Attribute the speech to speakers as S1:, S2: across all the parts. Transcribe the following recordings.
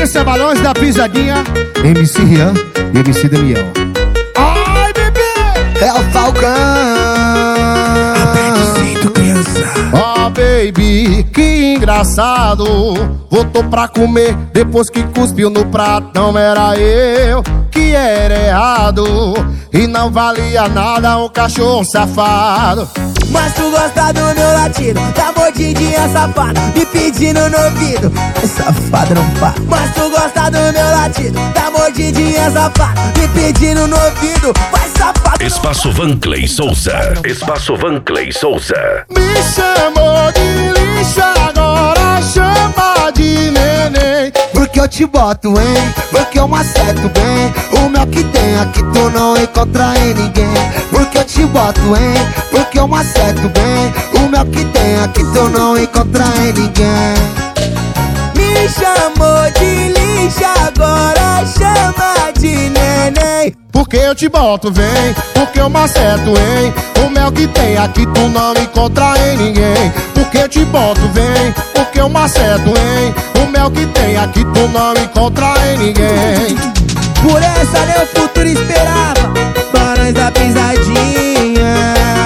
S1: Esse é Balões da Pisadinha, MC Rian e MC Damião. Ai, bebê!
S2: É o Falcão.
S3: Aperto criança.
S1: Oh, baby, que engraçado. Voltou pra comer depois que cuspiu no prato. Não era eu que era errado e não valia nada um cachorro safado.
S2: Mas tu gosta do meu latido, da mordidinha safada, me pedindo no ouvido. É safado não para. Mas tu gosta do meu latido, da mordidinha safada, me pedindo no ouvido. Vai safado.
S3: Espaço Vanclay Souza. Espaço Vanclay Souza.
S1: Me chamou de lixo, agora chama de neném.
S2: Porque eu te boto, hein? Porque eu maceto bem. O mel que tem aqui tu não encontra em ninguém. Porque eu te boto, hein? Porque eu maceto bem. O mel que tem aqui tu não encontra em ninguém. Me chamou de lixo, agora chama de neném.
S1: Porque eu te boto, vem, porque eu maceto, hein? O mel que tem aqui tu não encontra em ninguém. Porque eu te boto, vem, porque eu maceto, hein? O mel que tem aqui tu não encontra em ninguém.
S2: Por essa meu futuro esperava Balões da Pisadinha.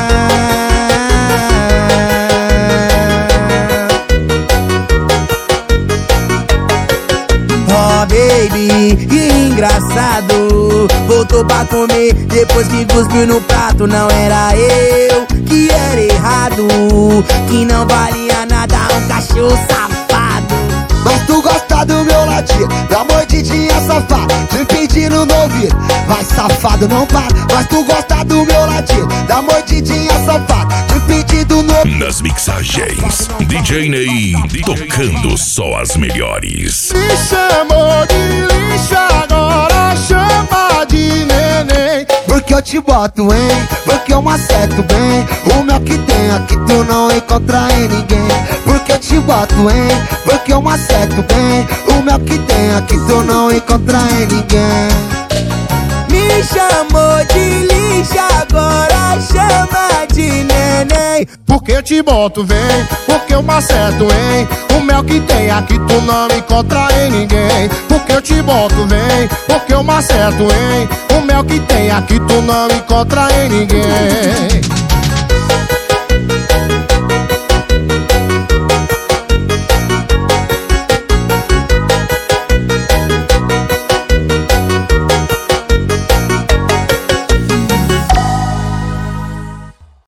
S2: Oh baby, que engraçado. Voltou pra comer depois que cuspiu no prato. Não era eu que era errado, que não valia nada um cachorro safado. Mas tu gosta do meu latir, da mordidinha safada, te pedindo no ouvido. Vai safado não para. Mas tu gosta do meu latir, da mordidinha safada, te pedindo no ouvido.
S3: Nas mixagens, DJ Ney tocando só as melhores.
S1: Me chamou de lixo, agora chama de neném.
S2: Porque eu te boto, hein? Porque eu maceto bem. O mel que tem aqui tu não encontra em ninguém. Porque eu te boto, hein? Porque eu maceto bem. O mel que tem aqui tu não encontra em ninguém. Me chamou de lixo, agora chama de neném.
S1: Porque eu te boto, vem, porque eu maceto, hein? O mel que tem aqui tu não encontra em ninguém. Porque eu te boto, vem, porque eu maceto, hein? O mel que tem aqui tu não encontra em ninguém.